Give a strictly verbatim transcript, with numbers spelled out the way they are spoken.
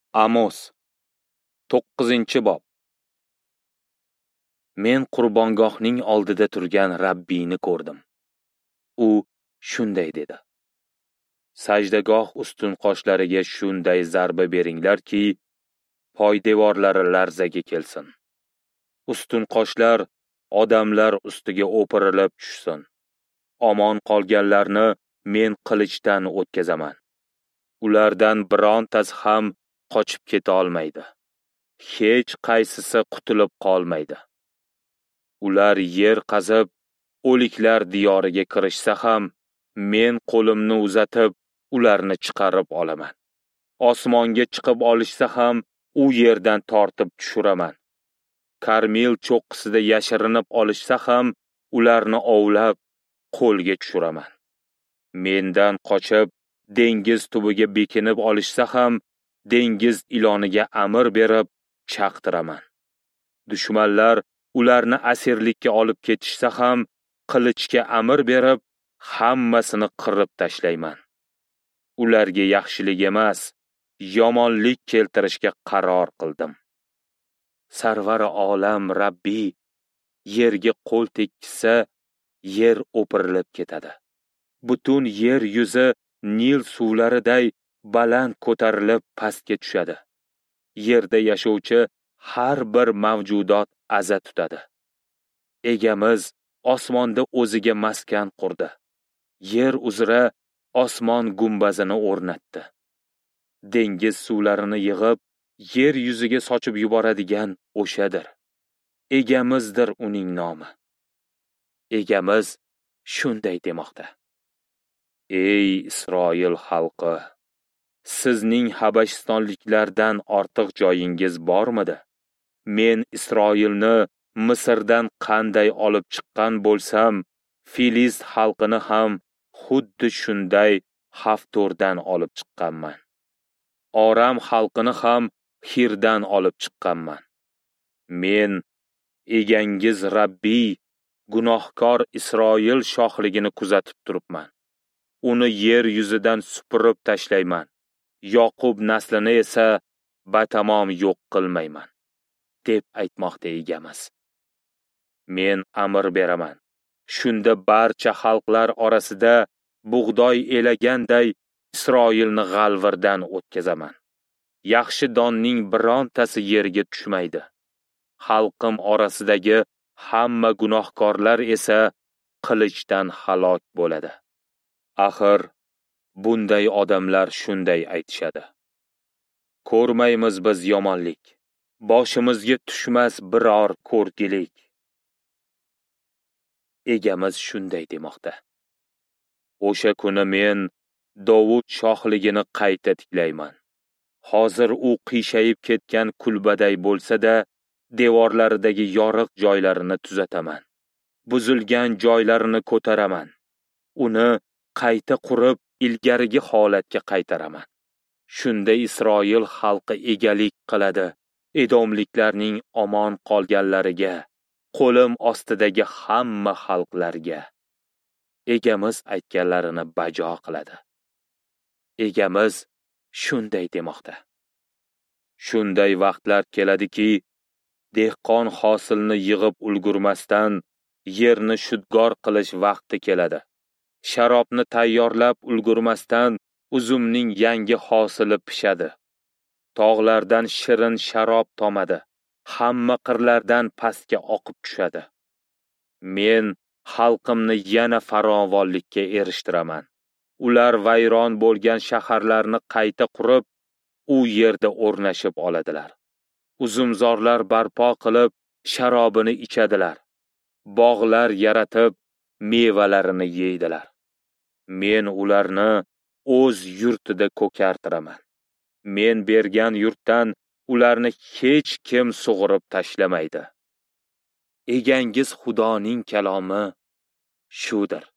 Amos to'qqizinchi bob. Men qurbongohning oldida turgan Rabbiyni ko'rdim. U shunday dedi: Sajdagoh ustun qoshlariga shunday zarba beringlarki, poydevorlari larzaga kelsin. Ustun qoshlar odamlar ustiga o'pirilib tushsin. Omon qolganlarni men qilichdan o'tkazaman. Ulardan birontasi ham qochib keta olmaydi. Hech qaysisi qutulib qolmaydi. Ular yer qazib, o'liklar diyoriga kirishsa ham, men qo'limni uzatib, ularni chiqarib olaman. Osmonga chiqib olishsa ham, u yerdan tortib tushiraman. Karmel cho'qqisida yashirinib olishsa ham, ularni ovlab, qo'lga tushiraman. Mendan qochib, dengiz tubiga bekinib olishsa ham, dengiz iloniga amr berib, chaqtiraman. Dushmanlar ularni asirlikka olib ketishsa ham, qilichga amr berib, hammasini qirib tashlayman. Ularga yaxshilik emas, yomonlik keltirishga qaror qildim. Sarvari olam Rabbiy yerga qo'l tekkizsa, yer o'pirilib ketadi. Butun yer yuzi Nil suvlariday baland ko'tarilib pastga tushadi. Yerda yashovchi har bir mavjudot aza tutadi. Egamiz osmonda o'ziga maskan qurdi. Yer uzra osmon gumbazini o'rnatdi. Dengiz suvlarini yig'ib, yer yuziga sochib yuboradigan o'shadir. Egamizdir uning nomi. Egamiz shunday demoqda: Ey Isroil xalqi, sizning habashistonliklardan ortiq joyingiz bormidi? Men Isroilni Misrdan qanday olib chiqqan bo'lsam, Filist xalqini ham xuddi shunday Haftordan olib chiqqanman. Oram xalqini ham Hirdan olib chiqqanman. Men egangiz Rabbiy gunohkor Isroil shohligini kuzatib turibman. Uni yer yuzidan supurib tashlayman. Yoqub naslini esa batamom yo'q qilmayman, deb aytmoqda egamiz. Men amr beraman. Shunda barcha xalqlar orasida bug'doy elaganday Isroilni g'alvirdan o'tkazaman. Yaxshi donning birontasi yerga tushmaydi. Xalqim orasidagi hamma gunohkorlar esa qilichdan halok bo'ladi. Axir bunday odamlar shunday aytishadi: Ko'rmaymiz biz yomonlik, boshimizga tushmas biror ko'rgilik. Egamiz shunday demoqda: O'sha kuni men Dovud shohligini qayta tiklayman. Hozir u qiyshayib ketgan kulbaday bo'lsa-da, devorlaridagi yoriq joylarini tuzataman. Buzilgan joylarini ko'taraman. Uni qayta qurib, ilgarigi holatga qaytaraman. Shunda Isroil xalqi egalik qiladi Edomliklarning omon qolganlariga, qo'lim ostidagi hamma xalqlarga. Egamiz aytganlarini bajo qiladi. Egamiz shunday demoqda: Shunday vaqtlar keladiki, dehqon hosilni yig'ib ulgurmasdan yerni shudgor qilish vaqti keladi. Sharobni tayyorlab ulgurmasdan uzumning yangi hosili pishadi. Tog'lardan shirin sharob tomadi. Hamma qirlardan pastga oqib tushadi. Men xalqimni yana farovonlikka erishtiraman. Ular vayron bo'lgan shaharlarni qayta qurib, u yerda o'rnashib oladilar. Uzumzorlar barpo qilib, sharobini ichadilar. Bog'lar yaratib, mevalarini yeydilar. Men ularni o'z yurtida ko'kartiraman. Men bergan yurtdan ularni hech kim sug'urib tashlamaydi. Egangiz Xudoning kalomi shudir.